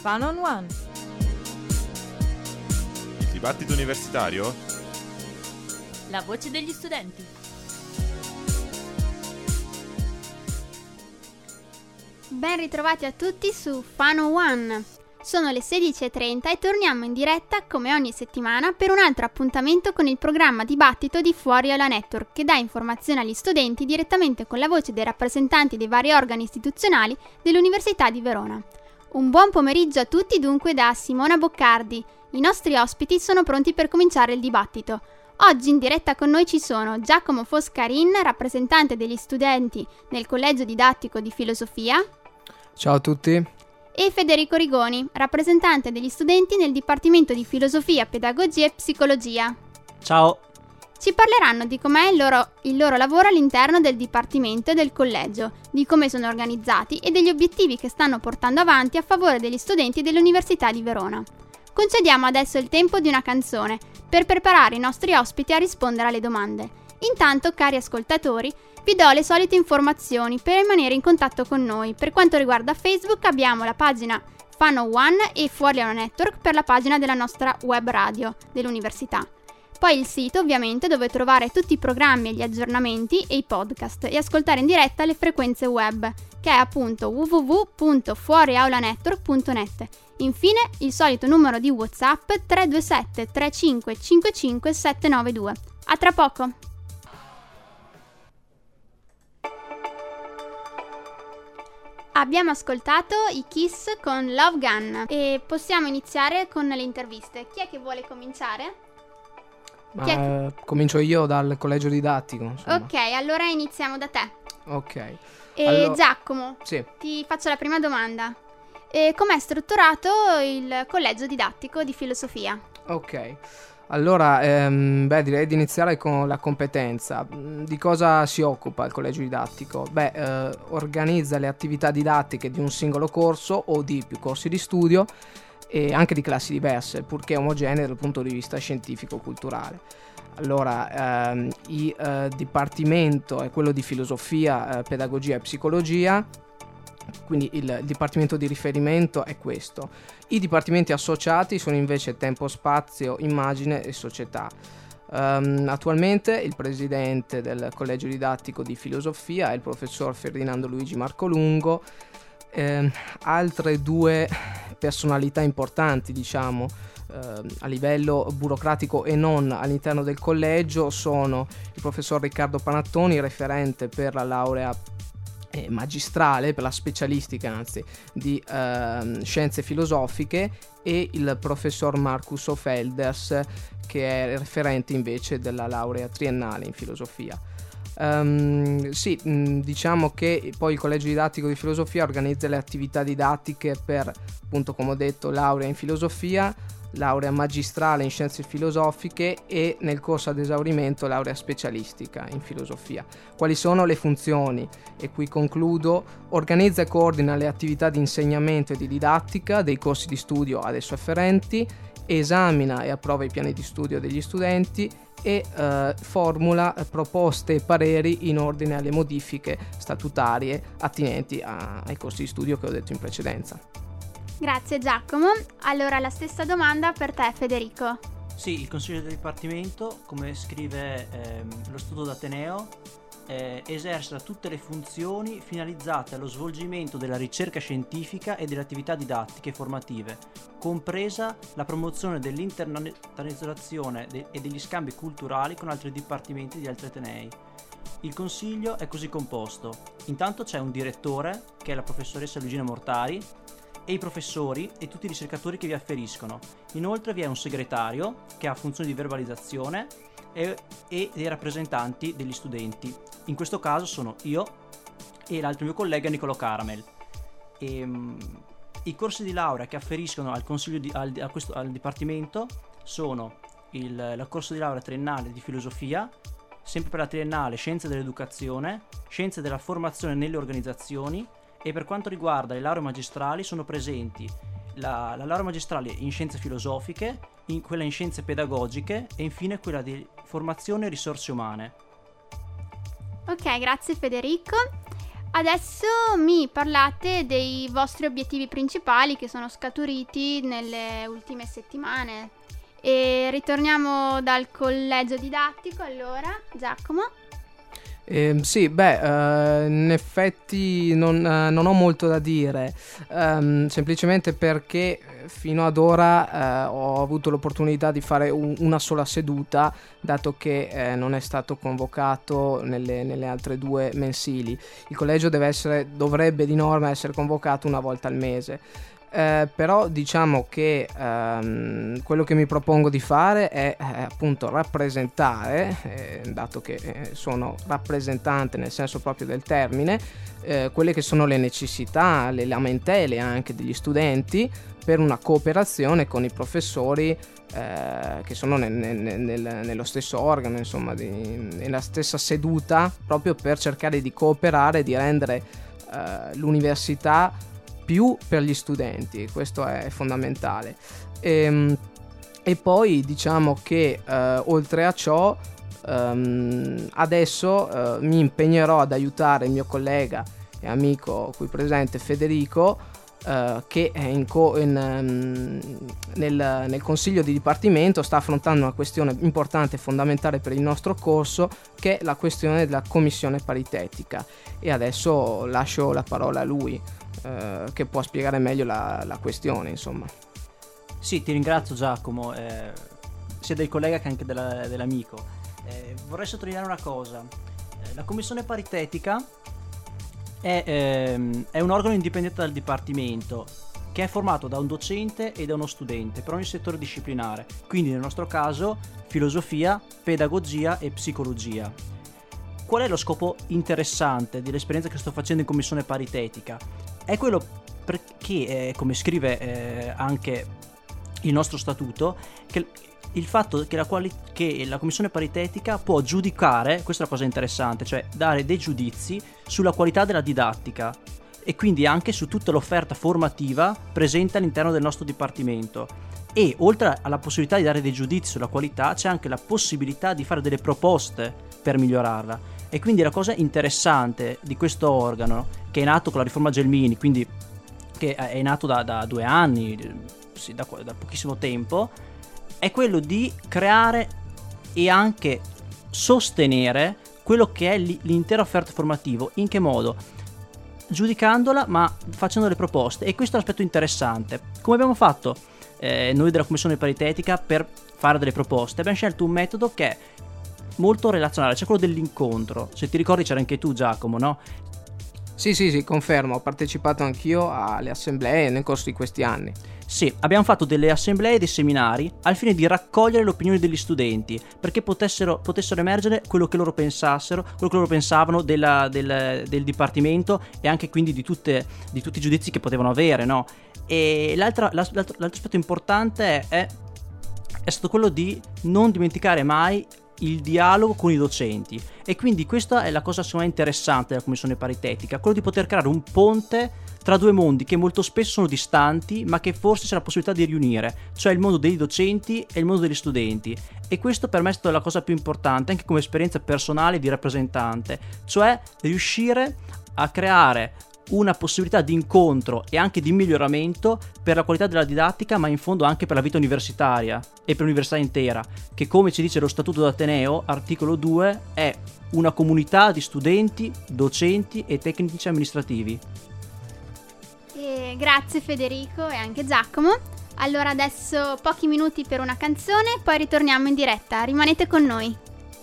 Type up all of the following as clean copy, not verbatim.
Fun on One. Il dibattito universitario? La voce degli studenti. Ben ritrovati a tutti su Fun on One. Sono le 16:30 e torniamo in diretta come ogni settimana per un altro appuntamento con il programma Dibattito di Fuori Aula Network, che dà informazioni agli studenti direttamente con la voce dei rappresentanti dei vari organi istituzionali dell'Università di Verona. Un buon pomeriggio a tutti dunque da Simona Boccardi. I nostri ospiti sono pronti per cominciare il dibattito. Oggi in diretta con noi ci sono Giacomo Foscarin, rappresentante degli studenti nel Collegio Didattico di Filosofia. Ciao a tutti. E Federico Rigoni, rappresentante degli studenti nel Dipartimento di Filosofia, Pedagogia e Psicologia. Ciao. Ci parleranno di com'è il loro lavoro all'interno del Dipartimento e del Collegio, di come sono organizzati e degli obiettivi che stanno portando avanti a favore degli studenti dell'Università di Verona. Concediamo adesso il tempo di una canzone per preparare i nostri ospiti a rispondere alle domande. Intanto, cari ascoltatori, vi do le solite informazioni per rimanere in contatto con noi. Per quanto riguarda Facebook abbiamo la pagina Fun on One e Fuori Aula Network per la pagina della nostra web radio dell'università. Poi il sito ovviamente dove trovare tutti i programmi e gli aggiornamenti e i podcast e ascoltare in diretta le frequenze web, che è appunto www.fuoriaulanetwork.net. Infine il solito numero di WhatsApp 327 35 55 792. A tra poco! Abbiamo ascoltato i Kiss con Love Gun e possiamo iniziare con le interviste. Chi è che vuole cominciare? Comincio io dal collegio didattico. Insomma. Ok, allora iniziamo da te. Ok. Giacomo, sì. Ti faccio la prima domanda. Com'è strutturato il collegio didattico di filosofia? Ok. Allora, direi di iniziare con la competenza. Di cosa si occupa il collegio didattico? Organizza le attività didattiche di un singolo corso o di più corsi di studio e anche di classi diverse, purché omogenee dal punto di vista scientifico-culturale. Allora, il dipartimento è quello di filosofia, pedagogia e psicologia. Quindi il dipartimento di riferimento è questo. I dipartimenti associati sono invece tempo, spazio, immagine e società. Attualmente il presidente del collegio didattico di filosofia è il professor Ferdinando Luigi Marcolungo. Altre due personalità importanti, diciamo, a livello burocratico e non all'interno del collegio sono il professor Riccardo Panattoni, referente per la laurea magistrale, per la specialistica anzi di scienze filosofiche, e il professor Marcus Ofelders, che è referente invece della laurea triennale in filosofia. Diciamo che poi il collegio didattico di filosofia organizza le attività didattiche per, appunto, come ho detto, laurea in filosofia, laurea magistrale in scienze filosofiche e nel corso ad esaurimento laurea specialistica in filosofia. Quali sono le funzioni? E qui concludo. Organizza e coordina le attività di insegnamento e di didattica dei corsi di studio ad esso afferenti, esamina e approva i piani di studio degli studenti e formula proposte e pareri in ordine alle modifiche statutarie attinenti ai corsi di studio che ho detto in precedenza. Grazie Giacomo. Allora la stessa domanda per te, Federico. Sì, il Consiglio del Dipartimento, come scrive lo Statuto d'Ateneo, esercita tutte le funzioni finalizzate allo svolgimento della ricerca scientifica e delle attività didattiche e formative, compresa la promozione dell'internazionalizzazione e degli scambi culturali con altri dipartimenti di altri atenei. Il Consiglio è così composto. Intanto c'è un direttore, che è la professoressa Luigina Mortari, e i professori e tutti i ricercatori che vi afferiscono. Inoltre vi è un segretario che ha funzioni di verbalizzazione e dei rappresentanti degli studenti. In questo caso sono io e l'altro mio collega Niccolò Caramel. I corsi di laurea che afferiscono al consiglio al dipartimento sono il corso di laurea triennale di filosofia, sempre per la triennale scienze dell'educazione, scienze della formazione nelle organizzazioni, e per quanto riguarda le lauree magistrali sono presenti la laurea magistrale in scienze filosofiche, quella in scienze pedagogiche e infine quella di formazione e risorse umane. Ok, grazie Federico. Adesso mi parlate dei vostri obiettivi principali che sono scaturiti nelle ultime settimane. E ritorniamo dal collegio didattico, allora, Giacomo. In effetti non ho molto da dire, semplicemente perché fino ad ora ho avuto l'opportunità di fare una sola seduta, dato che non è stato convocato nelle altre 2 mensili. Il collegio dovrebbe di norma essere convocato una volta al mese. Però diciamo che quello che mi propongo di fare è appunto rappresentare, dato che sono rappresentante nel senso proprio del termine, quelle che sono le necessità, le lamentele anche degli studenti, per una cooperazione con i professori che sono nello stesso organo, insomma, nella stessa seduta, proprio per cercare di cooperare e di rendere l'università più per gli studenti. Questo è fondamentale. E poi diciamo che oltre a ciò adesso mi impegnerò ad aiutare il mio collega e amico qui presente Federico, che è nel consiglio di dipartimento sta affrontando una questione importante e fondamentale per il nostro corso, che è la questione della commissione paritetica, e adesso lascio la parola a lui, che può spiegare meglio la questione, insomma. Sì, ti ringrazio Giacomo, sia del collega che anche dell'amico. Vorrei sottolineare una cosa: la commissione paritetica è un organo indipendente dal dipartimento, che è formato da un docente e da uno studente per ogni settore disciplinare, quindi nel nostro caso filosofia, pedagogia e psicologia. Qual è lo scopo interessante dell'esperienza che sto facendo in commissione paritetica? È quello perché, come scrive anche il nostro statuto, che il fatto che la commissione paritetica può giudicare, questa è la cosa interessante, cioè dare dei giudizi sulla qualità della didattica e quindi anche su tutta l'offerta formativa presente all'interno del nostro dipartimento. E oltre alla possibilità di dare dei giudizi sulla qualità, c'è anche la possibilità di fare delle proposte per migliorarla. E quindi la cosa interessante di questo organo, che è nato con la riforma Gelmini, quindi che è nato da 2 anni, sì, da pochissimo tempo, è quello di creare e anche sostenere quello che è l'intero offerta formativo. In che modo? Giudicandola, ma facendo delle proposte. E questo è l'aspetto interessante. Come abbiamo fatto noi della commissione paritetica per fare delle proposte? Abbiamo scelto un metodo che è molto relazionale, cioè quello dell'incontro. Se ti ricordi c'era anche tu, Giacomo, no? Sì, confermo, ho partecipato anch'io alle assemblee nel corso di questi anni. Sì, abbiamo fatto delle assemblee e dei seminari al fine di raccogliere le opinioni degli studenti, perché potessero emergere quello che loro pensassero, quello che loro pensavano del dipartimento, e anche quindi di tutti i giudizi che potevano avere, no? E l'altro aspetto importante è stato quello di non dimenticare mai il dialogo con i docenti, e quindi questa è la cosa secondo me interessante della commissione paritetica, quello di poter creare un ponte tra 2 mondi che molto spesso sono distanti, ma che forse c'è la possibilità di riunire, cioè il mondo dei docenti e il mondo degli studenti. E questo per me è stata la cosa più importante, anche come esperienza personale di rappresentante, cioè riuscire a creare una possibilità di incontro e anche di miglioramento per la qualità della didattica, ma in fondo anche per la vita universitaria e per l'università intera, che, come ci dice lo Statuto d'Ateneo, articolo 2, è una comunità di studenti, docenti e tecnici amministrativi. Grazie Federico e anche Giacomo. Allora adesso pochi minuti per una canzone, poi ritorniamo in diretta. Rimanete con noi.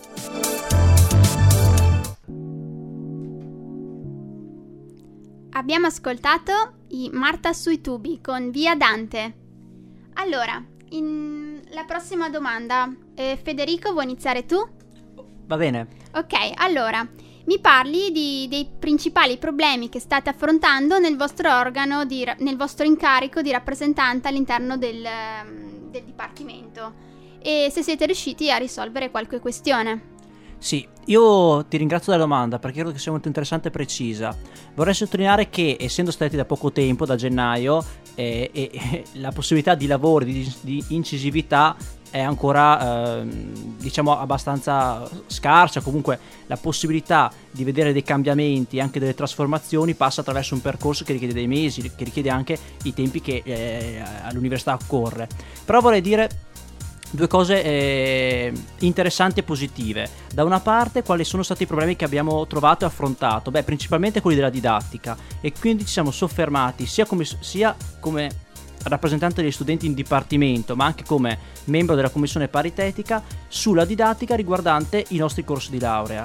Abbiamo ascoltato i Marta sui tubi con Via Dante. Allora, la prossima domanda. Federico, vuoi iniziare tu? Va bene. Ok, allora, mi parli dei principali problemi che state affrontando nel vostro organo, nel vostro incarico di rappresentante all'interno del dipartimento, e se siete riusciti a risolvere qualche questione. Sì, io ti ringrazio della domanda perché credo che sia molto interessante e precisa. Vorrei sottolineare che, essendo stati da poco tempo, da gennaio, la possibilità di lavoro, di incisività è ancora diciamo abbastanza scarsa. Comunque la possibilità di vedere dei cambiamenti, anche delle trasformazioni, passa attraverso un percorso che richiede dei mesi, che richiede anche i tempi che all'università occorre. Però vorrei dire due cose interessanti e positive. Da una parte, quali sono stati i problemi che abbiamo trovato e affrontato? Beh, principalmente quelli della didattica, e quindi ci siamo soffermati sia come rappresentante degli studenti in dipartimento, ma anche come membro della commissione paritetica, sulla didattica riguardante i nostri corsi di laurea.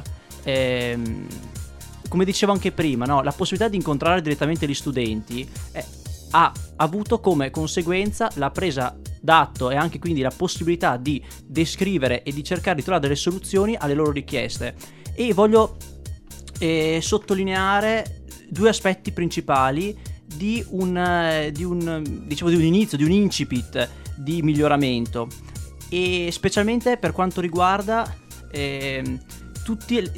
Come dicevo anche prima, no? La possibilità di incontrare direttamente gli studenti ha avuto come conseguenza la presa d'atto e anche quindi la possibilità di descrivere e di cercare di trovare delle soluzioni alle loro richieste. E voglio sottolineare due aspetti principali di un inizio, di un incipit di miglioramento, e specialmente per quanto riguarda tutti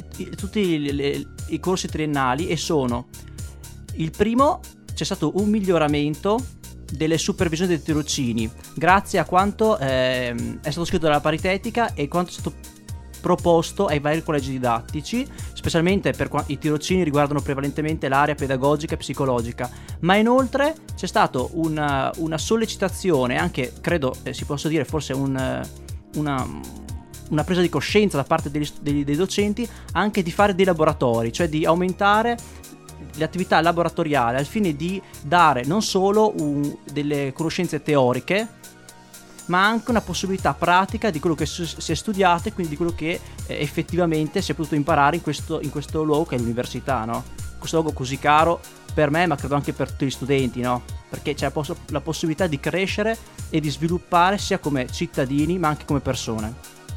i corsi triennali. E sono: il primo, c'è stato un miglioramento delle supervisioni dei tirocini grazie a quanto è stato scritto dalla paritetica e quanto è stato proposto ai vari collegi didattici, specialmente per i tirocini riguardano prevalentemente l'area pedagogica e psicologica, ma inoltre c'è stato una sollecitazione, anche credo si possa dire forse una presa di coscienza da parte dei docenti, anche di fare dei laboratori, cioè di aumentare l'attività laboratoriale al fine di dare non solo delle conoscenze teoriche, ma anche una possibilità pratica di quello che si è studiato e quindi di quello che effettivamente si è potuto imparare in questo luogo che è l'università, no? Questo luogo così caro per me, ma credo anche per tutti gli studenti, no? Perché c'è la possibilità di crescere e di sviluppare sia come cittadini ma anche come persone.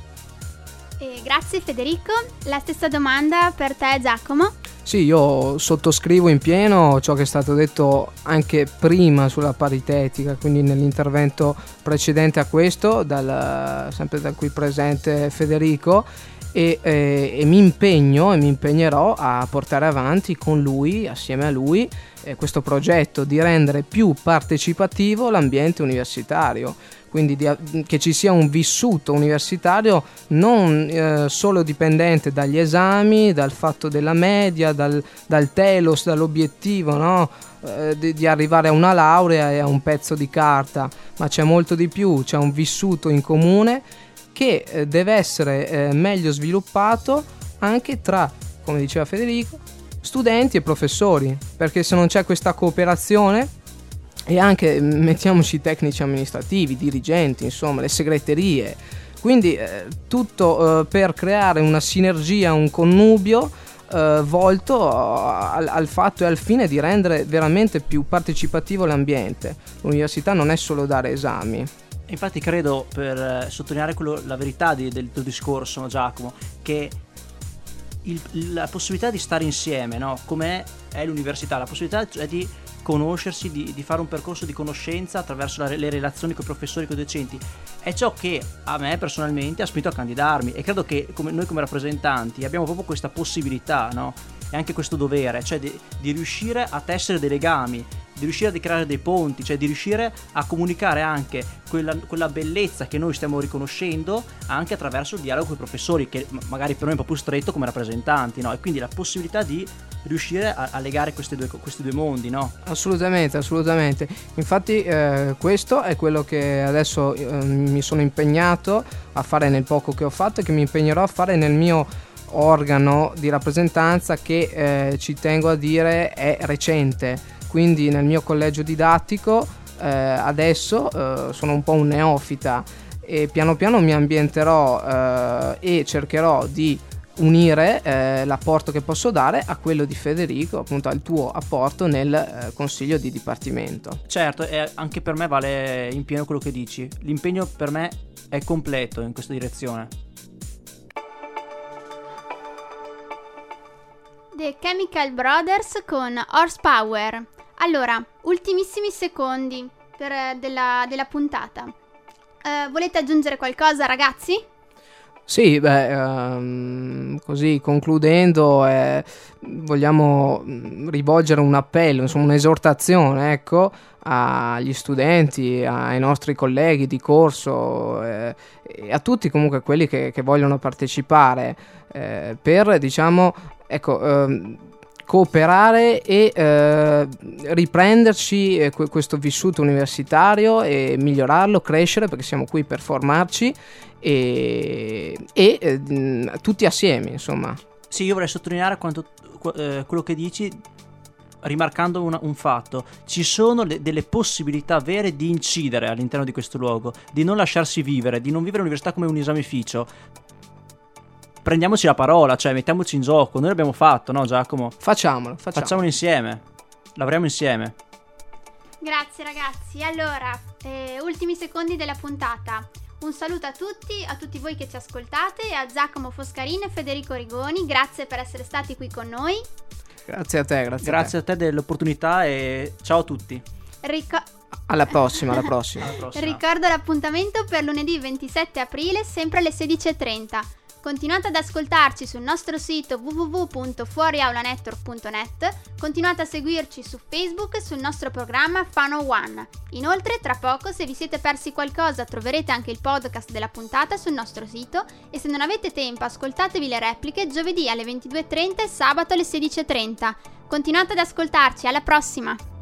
Grazie Federico. La stessa domanda per te, Giacomo. Sì, io sottoscrivo in pieno ciò che è stato detto anche prima sulla paritetica, quindi nell'intervento precedente a questo, sempre da qui presente Federico, e mi impegnerò a portare avanti con lui, assieme a lui, questo progetto di rendere più partecipativo l'ambiente universitario. Quindi che ci sia un vissuto universitario non solo dipendente dagli esami, dal fatto della media, dal telos, dall'obiettivo, no? Di arrivare a una laurea e a un pezzo di carta, ma c'è molto di più, c'è un vissuto in comune che deve essere meglio sviluppato anche tra, come diceva Federico, studenti e professori, perché se non c'è questa cooperazione, e anche mettiamoci tecnici amministrativi, dirigenti, insomma le segreterie, quindi tutto per creare una sinergia, un connubio volto al fatto e al fine di rendere veramente più partecipativo l'ambiente. L'università non è solo dare esami. Infatti credo, per sottolineare la verità del tuo discorso, Giacomo, che la possibilità di stare insieme, no? Come è l'università, la possibilità è di conoscersi, di fare un percorso di conoscenza attraverso le relazioni con i professori e con i docenti, è ciò che a me personalmente ha spinto a candidarmi, e credo che noi come rappresentanti abbiamo proprio questa possibilità, no? E anche questo dovere, cioè di riuscire a tessere dei legami, di riuscire a creare dei ponti, cioè di riuscire a comunicare anche quella bellezza che noi stiamo riconoscendo anche attraverso il dialogo con i professori, che magari per noi è un po' più stretto come rappresentanti, no? E quindi la possibilità di riuscire a legare questi due mondi, no? Assolutamente. Infatti questo è quello che adesso mi sono impegnato a fare nel poco che ho fatto e che mi impegnerò a fare nel mio organo di rappresentanza, che ci tengo a dire è recente. Quindi nel mio collegio didattico adesso sono un po' un neofita e piano piano mi ambienterò e cercherò di unire l'apporto che posso dare a quello di Federico, appunto al tuo apporto nel consiglio di dipartimento. Certo, e anche per me vale in pieno quello che dici. L'impegno per me è completo in questa direzione. The Chemical Brothers con Horsepower. Allora, ultimissimi secondi della puntata. Volete aggiungere qualcosa, ragazzi? Sì, così concludendo vogliamo rivolgere un appello, insomma un'esortazione, ecco, agli studenti, ai nostri colleghi di corso e a tutti comunque quelli che vogliono partecipare per, diciamo, ecco, cooperare e riprenderci questo vissuto universitario e migliorarlo, crescere, perché siamo qui per formarci e tutti assieme, insomma. Sì, io vorrei sottolineare quello che dici, rimarcando un fatto: ci sono delle possibilità vere di incidere all'interno di questo luogo, di non lasciarsi vivere, di non vivere l'università come un esamificio. Prendiamoci la parola, cioè mettiamoci in gioco. Noi l'abbiamo fatto, no Giacomo? Facciamolo. Facciamolo insieme, lavoriamo insieme. Grazie ragazzi, allora, ultimi secondi della puntata. Un saluto a tutti voi che ci ascoltate, e a Giacomo Foscarini e Federico Rigoni, grazie per essere stati qui con noi. Grazie a te, grazie a te dell'opportunità e ciao a tutti. Alla prossima. Ricordo l'appuntamento per lunedì 27 aprile, sempre alle 16:30. Continuate ad ascoltarci sul nostro sito www.fuoriaulanetwork.net, continuate a seguirci su Facebook e sul nostro programma Fano One. Inoltre, tra poco, se vi siete persi qualcosa, troverete anche il podcast della puntata sul nostro sito, e se non avete tempo, ascoltatevi le repliche giovedì alle 22:30 e sabato alle 16:30. Continuate ad ascoltarci, alla prossima!